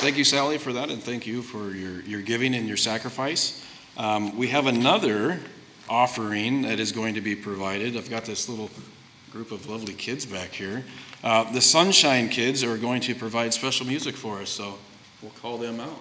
Thank you, Sally, for that, and thank you for your giving and your sacrifice. We have another offering that is going to be provided. I've got this little group of lovely kids back here. The Sunshine Kids are going to provide special music for us, so we'll call them out.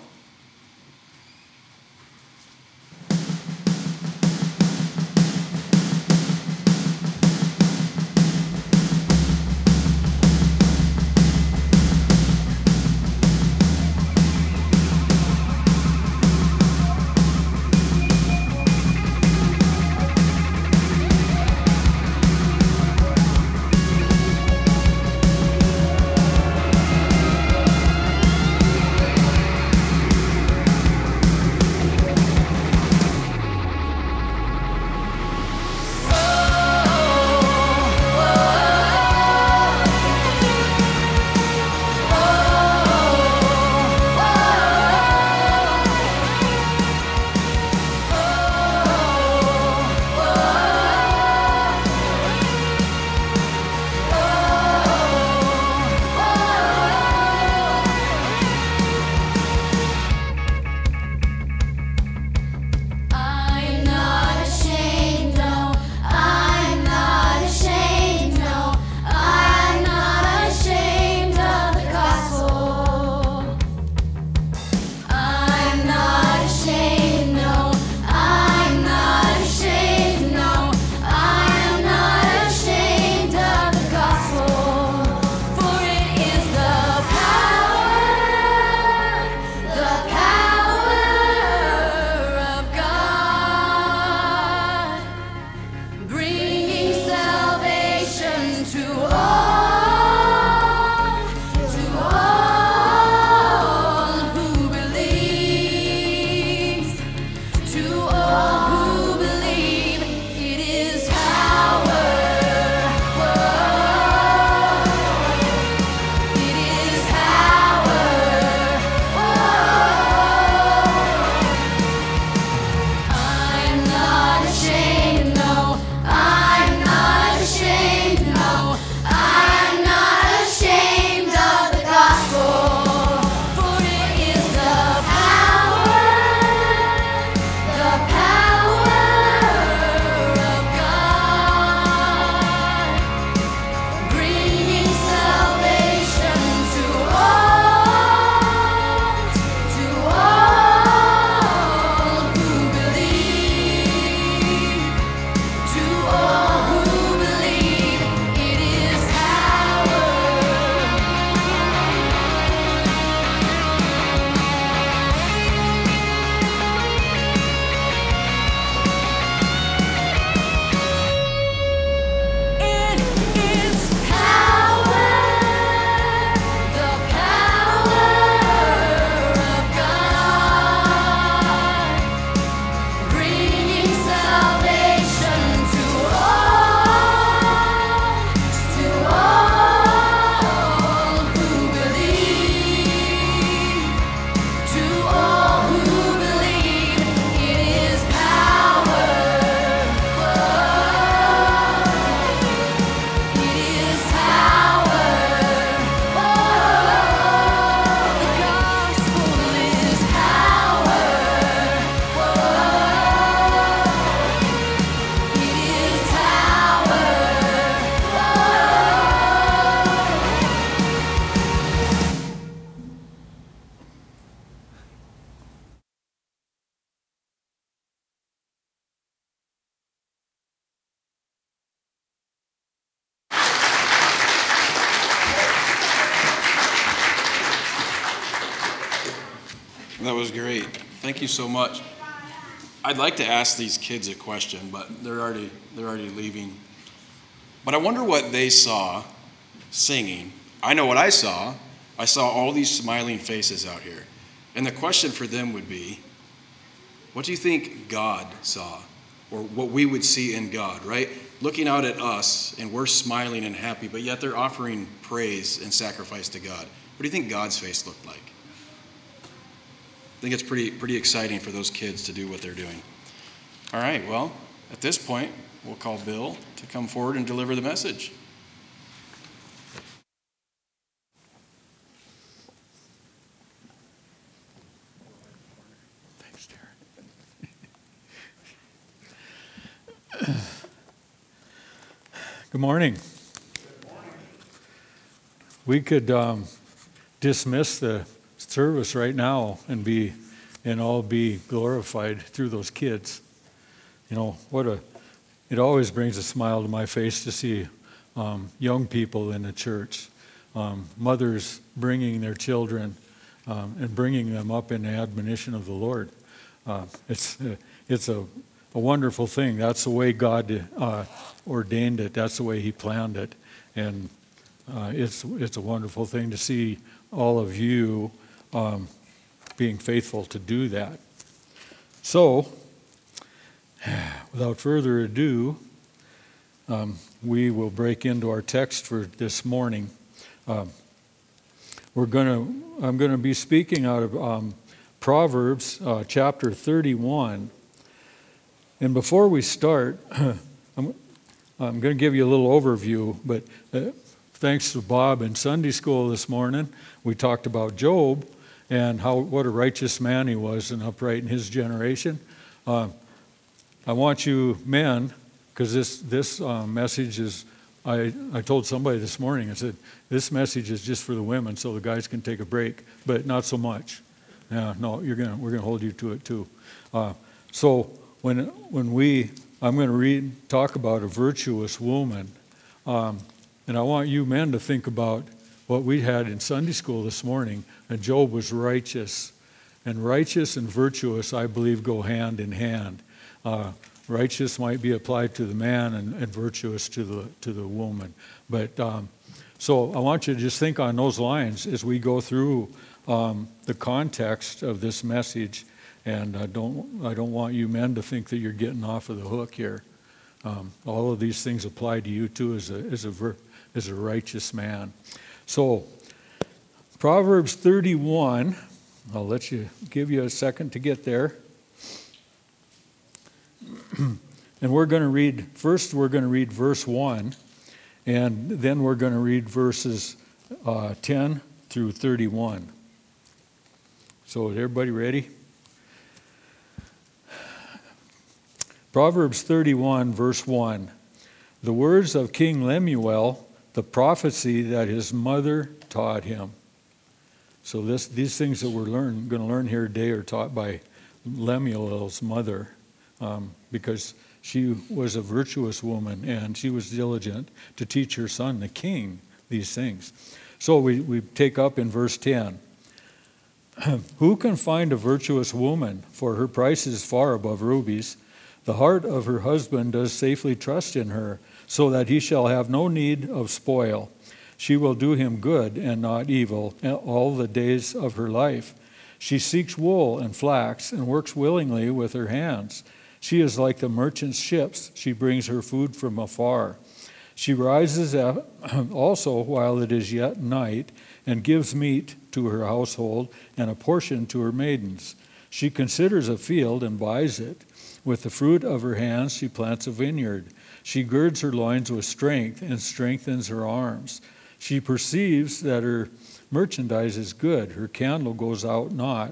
That was great. Thank you so much. I'd like to ask these kids a question, but they're already leaving. But I wonder what they saw singing. I know what I saw. I saw all these smiling faces out here. And the question for them would be, what do you think God saw? Or what we would see in God, right? Looking out at us, and we're smiling and happy, but yet they're offering praise and sacrifice to God. What do you think God's face looked like? I think it's pretty exciting for those kids to do what they're doing. All right, well, at this point, we'll call Bill to come forward and deliver the message. Good morning. We could dismiss the service right now and all be glorified through those kids. You know, it always brings a smile to my face to see young people in the church, mothers bringing their children and bringing them up in the admonition of the Lord. It's a wonderful thing. That's the way God ordained it. That's the way He planned it, and it's a wonderful thing to see all of you being faithful to do that. So, without further ado, we will break into our text for this morning. I'm going to be speaking out of Proverbs chapter 31. And before we start, I'm going to give you a little overview, but thanks to Bob in Sunday school this morning, we talked about Job and what a righteous man he was and upright in his generation. I want you men, because this message is, I told somebody this morning, I said, this message is just for the women so the guys can take a break, but not so much. Yeah, no, we're going to hold you to it too. So I'm going to talk about a virtuous woman, and I want you men to think about what we had in Sunday school this morning, and Job was righteous. And righteous and virtuous, I believe, go hand in hand. Righteous might be applied to the man and virtuous to the woman. But so I want you to just think on those lines as we go through the context of this message. And I don't want you men to think that you're getting off of the hook here. All of these things apply to you too as a righteous man. So Proverbs 31. I'll give you a second to get there. And we're going to read verse 1, and then we're going to read verses 10 through 31. So is everybody ready? Proverbs 31, verse 1. The words of King Lemuel, the prophecy that his mother taught him. So these things that we're going to learn here today are taught by Lemuel's mother, because she was a virtuous woman and she was diligent to teach her son, the king, these things. So we take up in verse 10. Who can find a virtuous woman? For her price is far above rubies. The heart of her husband does safely trust in her, so that he shall have no need of spoil. She will do him good and not evil all the days of her life. She seeks wool and flax and works willingly with her hands. She is like the merchant's ships. She brings her food from afar. She rises also while it is yet night and gives meat to her household and a portion to her maidens. She considers a field and buys it. With the fruit of her hands she plants a vineyard. She girds her loins with strength and strengthens her arms. She perceives that her merchandise is good. Her candle goes not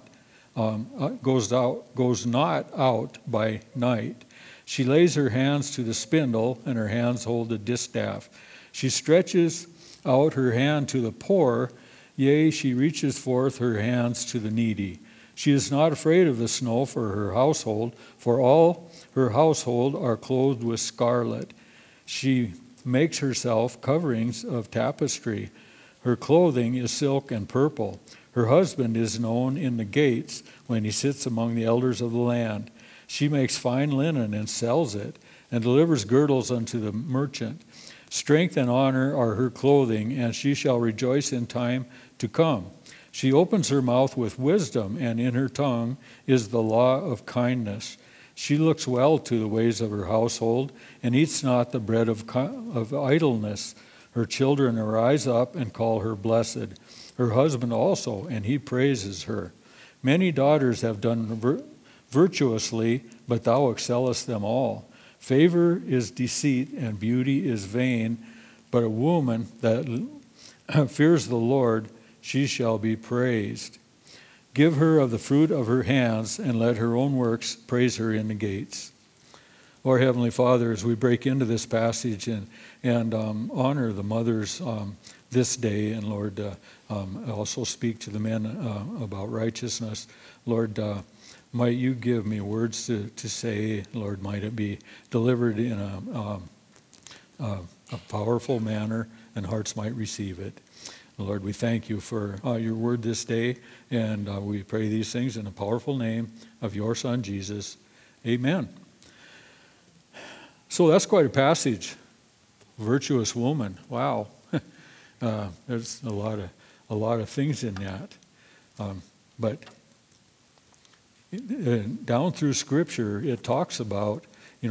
out by night. She lays her hands to the spindle, and her hands hold the distaff. She stretches out her hand to the poor, yea, she reaches forth her hands to the needy. She is not afraid of the snow for her household, for all her household are clothed with scarlet. She makes herself coverings of tapestry. Her clothing is silk and purple. Her husband is known in the gates when he sits among the elders of the land. She makes fine linen and sells it, and delivers girdles unto the merchant. Strength and honor are her clothing, and she shall rejoice in time to come. She opens her mouth with wisdom, and in her tongue is the law of kindness. She looks well to the ways of her household, and eats not the bread of idleness. Her children arise up and call her blessed. Her husband also, and he praises her. Many daughters have done virtuously, but thou excellest them all. Favor is deceit, and beauty is vain, but a woman that fears the Lord, she shall be praised. Give her of the fruit of her hands, and let her own works praise her in the gates. Our Heavenly Father, as we break into this passage and honor the mothers this day, and Lord, also speak to the men about righteousness, Lord, might you give me words to say, Lord, might it be delivered in a powerful manner, and hearts might receive it. Lord, we thank you for your word this day, and we pray these things in the powerful name of your Son, Jesus. Amen. So that's quite a passage. Virtuous woman. Wow. There's a lot of things in that. But down through Scripture, it talks about,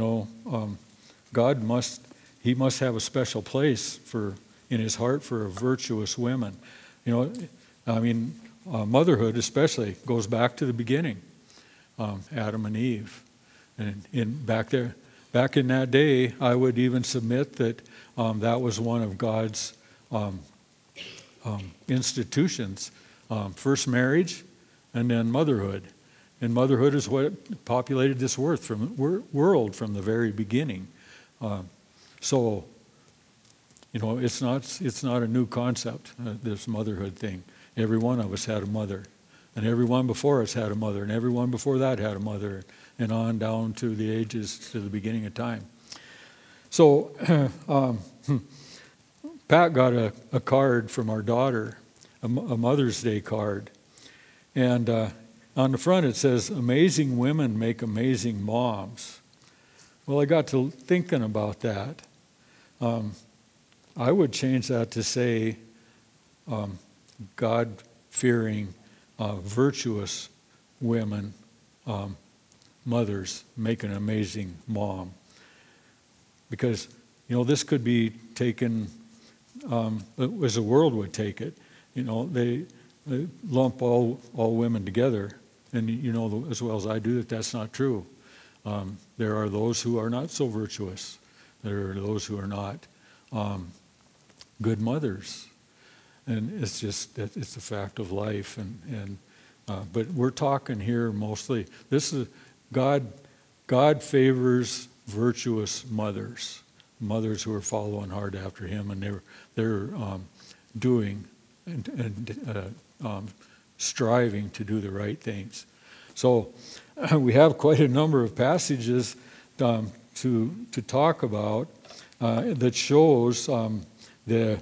God must have a special place in his heart for a virtuous woman. Motherhood especially goes back to the beginning, Adam and Eve, and back in that day, I would even submit that that was one of God's institutions. First marriage, and then motherhood. And motherhood is what populated this world from the very beginning. So, it's not a new concept, this motherhood thing. Every one of us had a mother, and everyone before us had a mother, and everyone before that had a mother, and on down to the ages, to the beginning of time. So, Pat got a card from our daughter, a Mother's Day card, and on the front it says, "Amazing women make amazing moms." Well, I got to thinking about that. I would change that to say, God-fearing, virtuous women, mothers make an amazing mom. Because, this could be taken as the world would take it. They lump all women together, and as well as I do that that's not true. There are those who are not so virtuous. There are those who are not good mothers, and it's just that it's a fact of life. But we're talking here mostly. This is God favors virtuous mothers who are following hard after Him, and they're doing and striving to do the right things. So we have quite a number of passages to talk about that shows the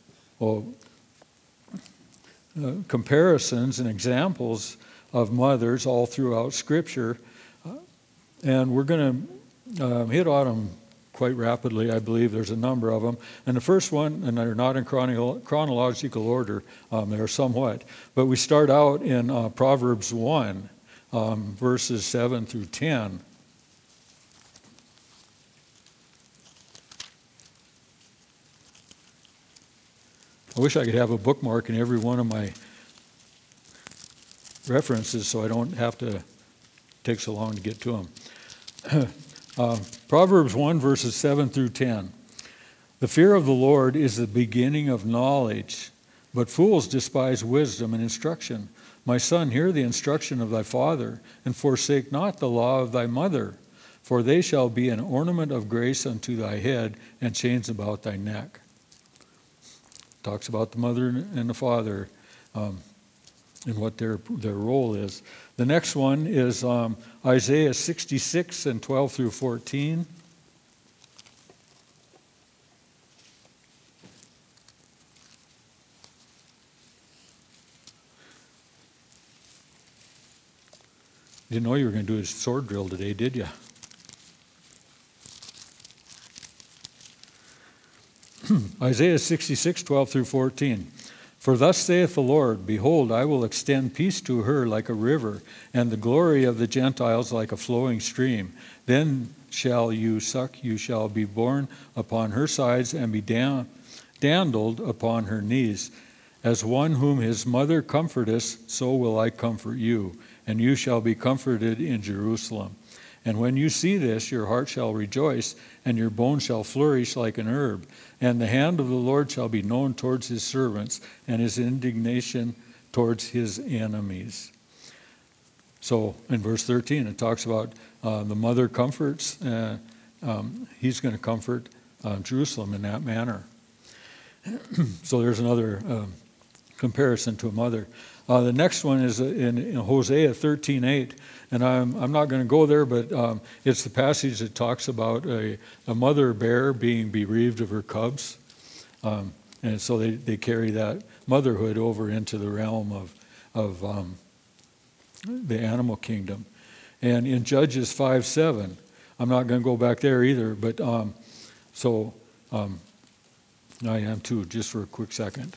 comparisons and examples of mothers all throughout Scripture, and we're going to hit on them quite rapidly. I believe there's a number of them, and the first one, and they're not in chronological order, they're somewhat, but we start out in Proverbs 1, verses 7 through 10. I wish I could have a bookmark in every one of my references so I don't have to take so long to get to them. Proverbs 1, verses 7 through 10. The fear of the Lord is the beginning of knowledge, but fools despise wisdom and instruction. My son, hear the instruction of thy father, and forsake not the law of thy mother, for they shall be an ornament of grace unto thy head, and chains about thy neck. Talks about the mother and the father and what their role is. The next one is Isaiah 66 and 12 through 14. Didn't know you were going to do a sword drill today, did you? Isaiah 66, 12 through 14. For thus saith the Lord, behold, I will extend peace to her like a river, and the glory of the Gentiles like a flowing stream. Then shall you suck, you shall be borne upon her sides, and be dandled upon her knees. As one whom his mother comforteth, so will I comfort you, and you shall be comforted in Jerusalem. And when you see this, your heart shall rejoice, and your bones shall flourish like an herb. And the hand of the Lord shall be known towards his servants, and his indignation towards his enemies. So in verse 13, it talks about the mother comforts he's going to comfort Jerusalem in that manner. So there's another comparison to a mother. The next one is in Hosea 13:8, and I'm not going to go there, but it's the passage that talks about a mother bear being bereaved of her cubs, and so they carry that motherhood over into the realm of the animal kingdom. And in Judges 5:7, I'm not going to go back there either, but I am too, just for a quick second.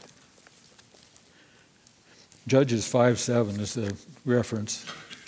Judges 5:7 is the reference.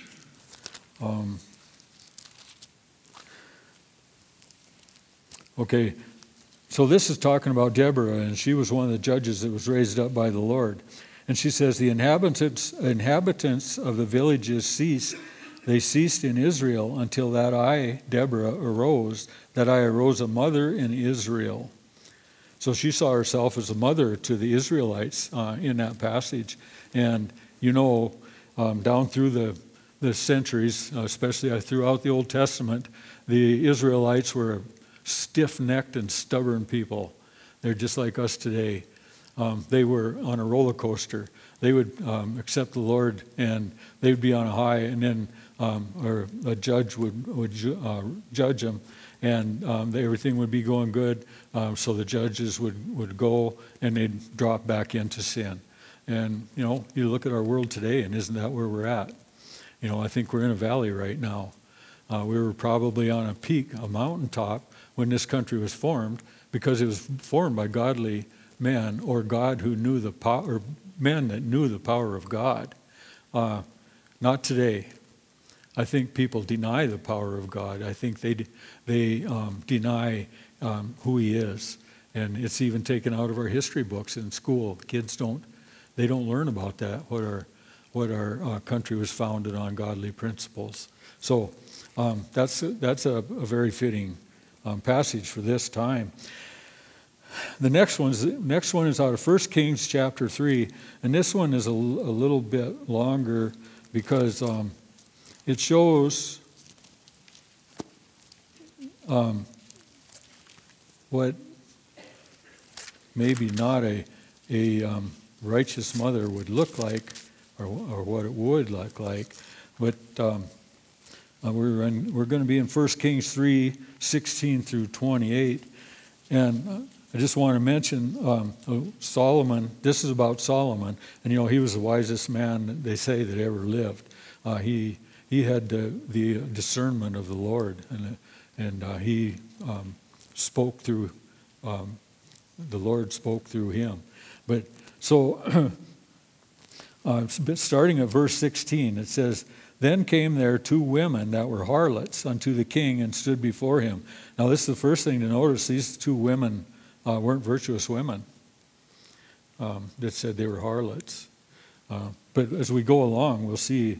Okay, so this is talking about Deborah, and she was one of the judges that was raised up by the Lord. And she says, the inhabitants of the villages ceased. They ceased in Israel until that I, Deborah, arose, that I arose a mother in Israel. So she saw herself as a mother to the Israelites in that passage. And down through the centuries, especially throughout the Old Testament, the Israelites were stiff-necked and stubborn people. They're just like us today. They were on a roller coaster. They would accept the Lord, and they would be on a high, and then or a judge would judge them, and everything would be going good. So the judges would go, and they'd drop back into sin. And you look at our world today, and isn't that where we're at? I think we're in a valley right now. We were probably on a peak, a mountaintop, when this country was formed, because it was formed by godly men, or God who knew the power, or men that knew the power of God. Not today. I think people deny the power of God. I think they deny who He is, and it's even taken out of our history books in school. Kids don't learn about that. What our country was founded on, godly principles. So that's a very fitting passage for this time. The next one is out of 1 Kings chapter 3, and this one is a little bit longer because it shows what maybe not a righteous mother would look like, or what it would look like, but we're going to be in 1 Kings 3:16 through 28, and I just want to mention Solomon. This is about Solomon, and he was the wisest man, they say, that ever lived. He had the discernment of the Lord, and he spoke through. The Lord spoke through him. But so, starting at verse 16, it says, "Then came there 2 women that were harlots unto the king and stood before him." Now, this is the first thing to notice. These 2 women weren't virtuous women that said they were harlots. But as we go along, we'll see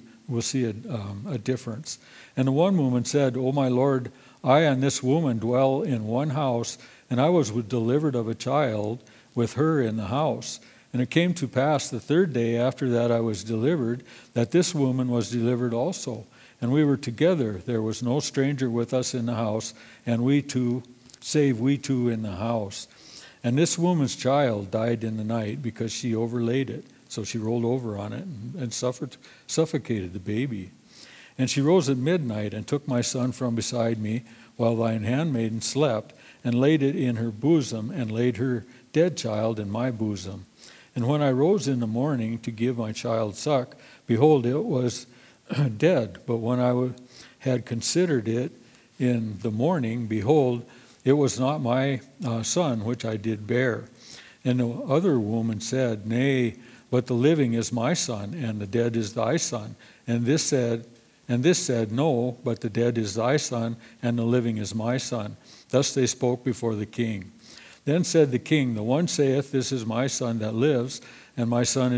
a difference. And the one woman said, "O my Lord, I and this woman dwell in one house, and I was delivered of a child with her in the house. And it came to pass the 3rd day after that I was delivered, that this woman was delivered also. And we were together. There was no stranger with us in the house, and we two in the house. And this woman's child died in the night because she overlaid it." So she rolled over on it and suffocated the baby. "And she rose at midnight and took my son from beside me while thine handmaiden slept, and laid it in her bosom, and laid her dead child in my bosom. And when I rose in the morning to give my child suck, behold, it was dead. But when I had considered it in the morning, behold, it was not my son which I did bear. And the other woman said, Nay, but the living is my son, and the dead is thy son. And this said, No, but the dead is thy son, and the living is my son. Thus they spoke before the king. Then said the king, The one saith, This is my son that lives, and thy son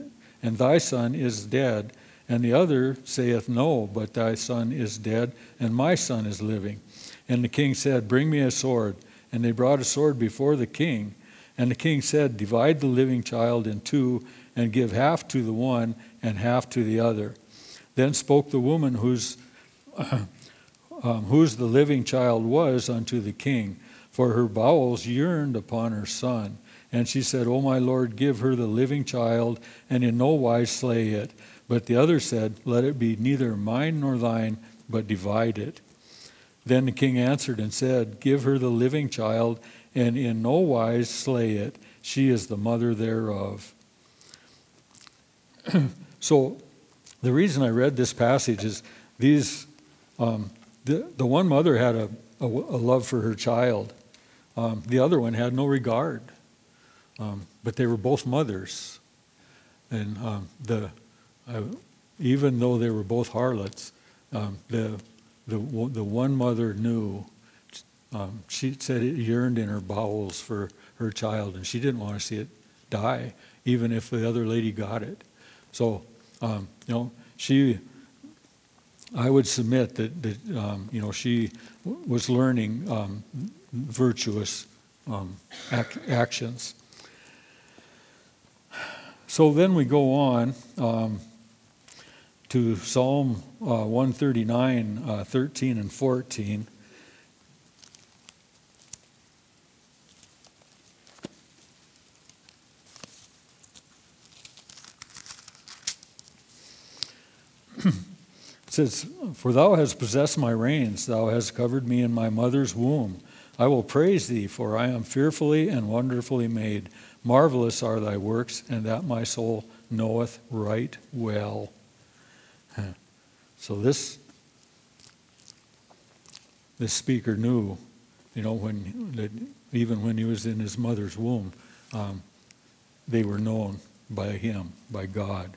is dead. And the other saith, No, but thy son is dead, and my son is living. And the king said, Bring me a sword. And they brought a sword before the king. And the king said, Divide the living child in 2, and give half to the one and half to the other. Then spoke the woman whose whose the living child was unto the king, for her bowels yearned upon her son. And she said, O my Lord, give her the living child, and in no wise slay it. But the other said, Let it be neither mine nor thine, but divide it. Then the king answered and said, Give her the living child, and in no wise slay it. She is the mother thereof. So the reason I read this passage is the one mother had a love for her child. The other one had no regard. But they were both mothers. And even though they were both harlots, the one mother knew. She said it yearned in her bowels for her child, and she didn't want to see it die, even if the other lady got it. So, I would submit that she was learning virtuous actions. So then we go on to Psalm 139, 13 and 14. It says, For thou hast possessed my reins, thou hast covered me in my mother's womb. I will praise thee, for I am fearfully and wonderfully made. Marvelous are thy works, and that my soul knoweth right well. So this speaker knew, even when he was in his mother's womb, they were known by him, by God.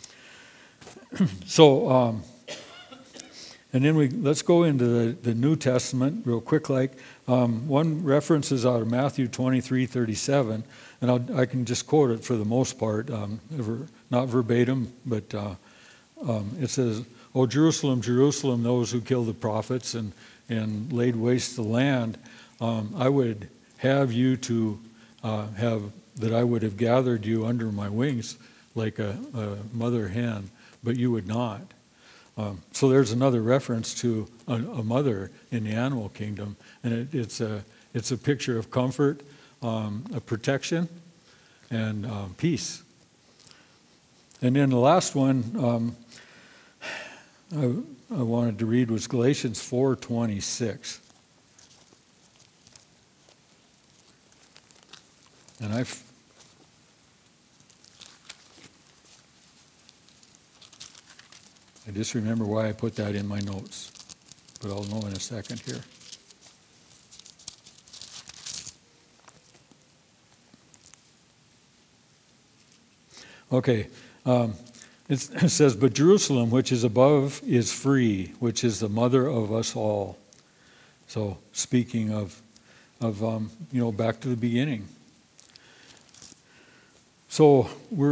So, and then let's go into the New Testament real quick. One reference is out of Matthew 23:37, and I can just quote it for the most part, not verbatim, but it says, "O Jerusalem, Jerusalem, those who kill the prophets and laid waste the land, I would have you to that I would have gathered you under my wings like a mother hen, but you would not." So there's another reference to a mother in the animal kingdom, and it's a picture of comfort, of protection, and peace. And then the last one I wanted to read was Galatians 4:26, and I just remember why I put that in my notes, but I'll know in a second here. Okay, it says, "But Jerusalem, which is above, is free, which is the mother of us all." So speaking of back to the beginning. So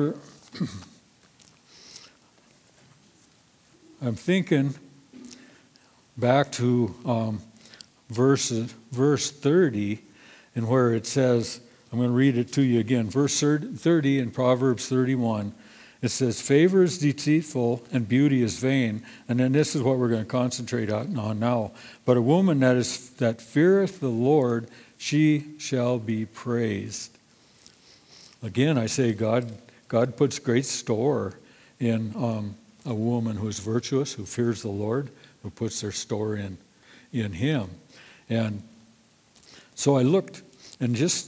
I'm thinking back to verse 30, and where it says, I'm going to read it to you again. Verse 30 in Proverbs 31, it says, "Favor is deceitful and beauty is vain." And then this is what we're going to concentrate on now. "But a woman that feareth the Lord, she shall be praised." Again, I say God puts great store in a woman who is virtuous, who fears the Lord, who puts their store in Him. And so I looked, and just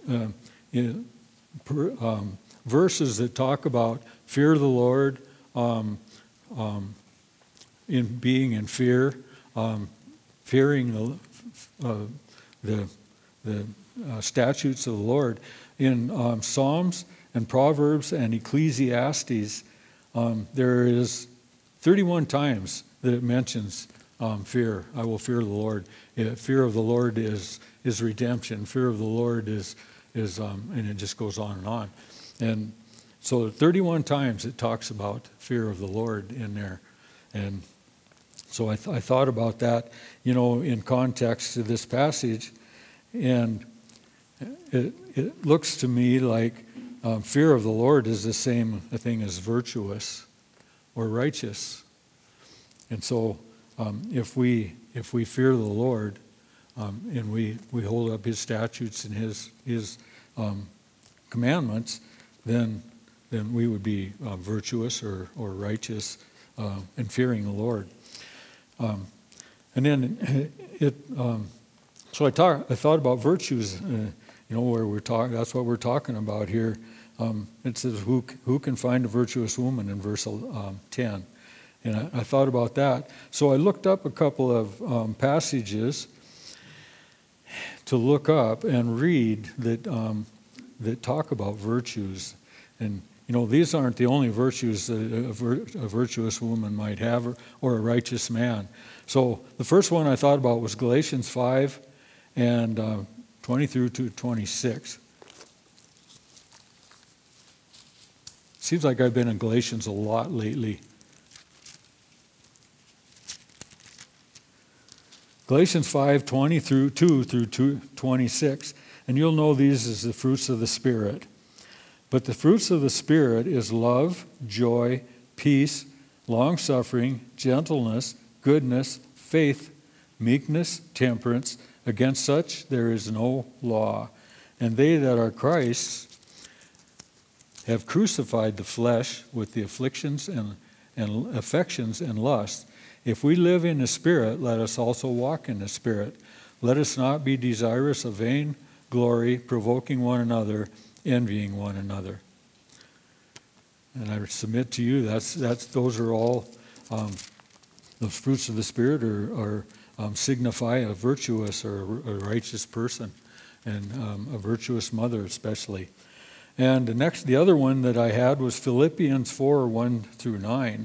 verses that talk about fear of the Lord, in being in fear, fearing the statutes of the Lord. In Psalms and Proverbs and Ecclesiastes, there is 31 times that it mentions fear. I will fear the Lord. Fear of the Lord is redemption. Fear of the Lord is and it just goes on and on. And so 31 times it talks about fear of the Lord in there. And so I thought about that, in context to this passage, and it looks to me like fear of the Lord is the same thing as virtuous or righteous. And so if we if we fear the Lord, and we hold up his statutes and his commandments, then we would be virtuous or righteous in fearing the Lord. And then so I thought about virtues, where we're talking. That's what we're talking about here. It says, "Who can find a virtuous woman?" in verse 10. And I thought about that. So I looked up a couple of passages to look up and read that talk about virtues. And these aren't the only virtues that a virtuous woman might have, or a righteous man. So the first one I thought about was Galatians 5 and 20 through to 26. Seems like I've been in Galatians a lot lately. Galatians 5, 20 through 26. And you'll know these as the fruits of the Spirit. But the fruits of the Spirit is love, joy, peace, long-suffering, gentleness, goodness, faith, meekness, temperance. Against such there is no law. And they that are Christ's have crucified the flesh with the afflictions and affections and lusts. If we live in the Spirit, let us also walk in the Spirit. Let us not be desirous of vain glory, provoking one another, envying one another. And I submit to you, those are all, those fruits of the Spirit are signify a virtuous or a righteous person, and a virtuous mother especially. And the other one that I had was Philippians 4, 1 through 9.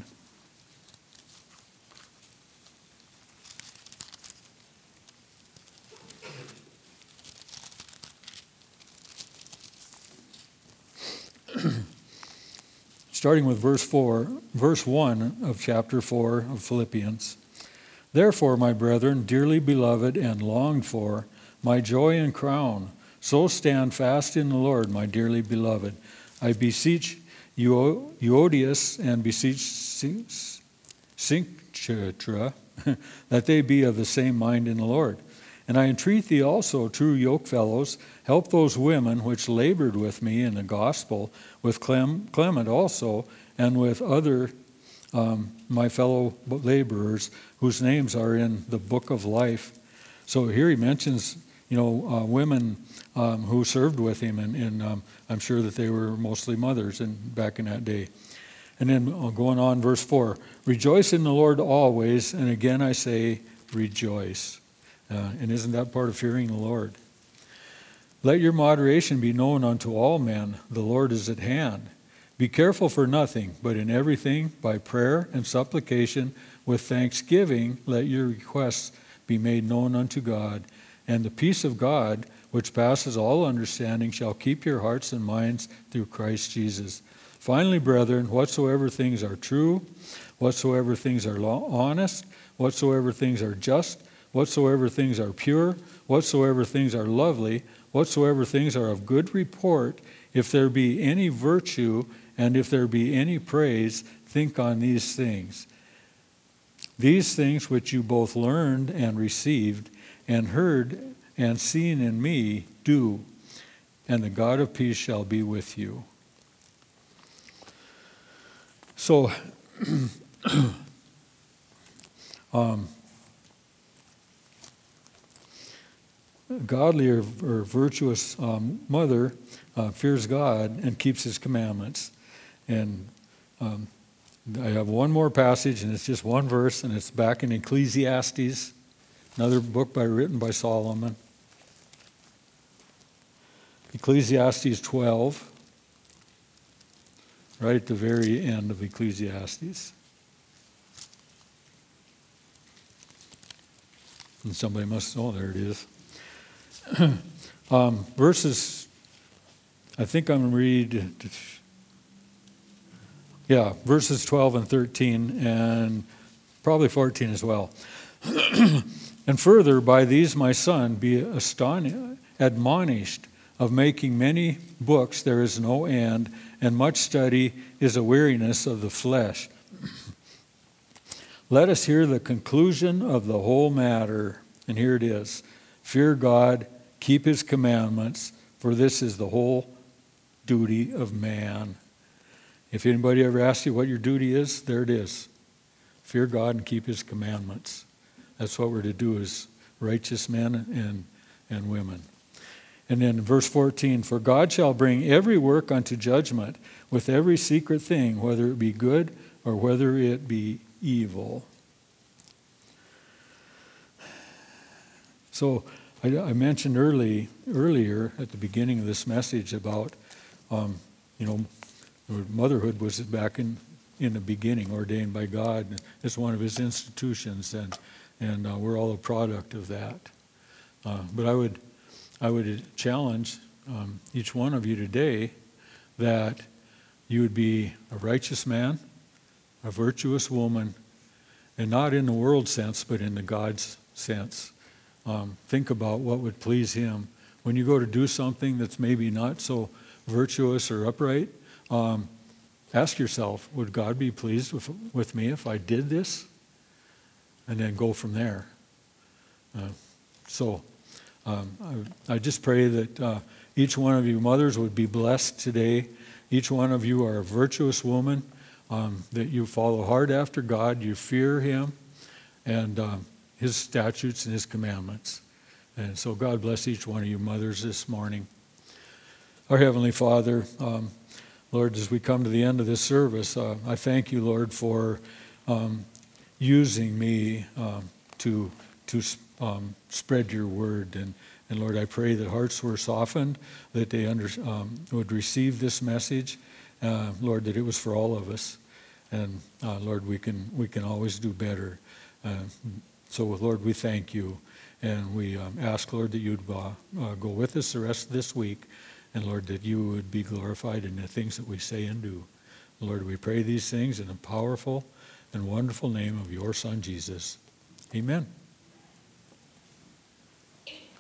Starting with verse 1 of chapter 4 of Philippians. Therefore, my brethren, dearly beloved and longed for, my joy and crown, so stand fast in the Lord, my dearly beloved. I beseech Euodias and beseech Syntyche that they be of the same mind in the Lord. And I entreat thee also, true yokefellows, help those women which labored with me in the gospel, with Clement also, and with other my fellow laborers, whose names are in the book of life. So here he mentions, women who served with him, and I'm sure that they were mostly mothers back in that day. And then going on, verse 4, rejoice in the Lord always, and again I say, rejoice. And isn't that part of fearing the Lord? Let your moderation be known unto all men. The Lord is at hand. Be careful for nothing, but in everything, by prayer and supplication, with thanksgiving, let your requests be made known unto God. And the peace of God, which passes all understanding, shall keep your hearts and minds through Christ Jesus. Finally, brethren, whatsoever things are true, whatsoever things are honest, whatsoever things are just, whatsoever things are pure, whatsoever things are lovely, whatsoever things are of good report, if there be any virtue and if there be any praise, think on these things. These things which you both learned and received and heard and seen in me, do, and the God of peace shall be with you. So, godly or virtuous mother fears God and keeps his commandments. And I have one more passage, and it's just one verse, and it's back in Ecclesiastes, another book written by Solomon. Ecclesiastes 12, right at the very end of Ecclesiastes. And somebody must, there it is. Verses, I think I'm going to read, verses 12 and 13, and probably 14 as well. And further, by these, my son, be admonished of making many books there is no end, and much study is a weariness of the flesh. Let us hear the conclusion of the whole matter. And here it is. Fear God, keep his commandments, for this is the whole duty of man. If anybody ever asks you what your duty is, there it is. Fear God and keep his commandments. That's what we're to do as righteous men and women. And then verse 14, for God shall bring every work unto judgment with every secret thing, whether it be good or whether it be evil. So I mentioned earlier at the beginning of this message about, motherhood was back in the beginning ordained by God. It's one of his institutions, and we're all a product of that. But I would challenge each one of you today that you would be a righteous man, a virtuous woman, and not in the world sense, but in the God's sense. Think about what would please him. When you go to do something that's maybe not so virtuous or upright, ask yourself, would God be pleased with me if I did this? And then go from there. I just pray that each one of you mothers would be blessed today. Each one of you are a virtuous woman, that you follow hard after God, you fear him, and his statutes and his commandments. And so God bless each one of you mothers this morning. Our Heavenly Father, Lord, as we come to the end of this service, I thank you, Lord, for using me to spread your word. And Lord, I pray that hearts were softened, that they would receive this message, Lord, that it was for all of us. And Lord, we can always do better. So, Lord, we thank you. And we ask, Lord, that you'd go with us the rest of this week. And, Lord, that you would be glorified in the things that we say and do. Lord, we pray these things in the powerful and wonderful name of your Son, Jesus. Amen.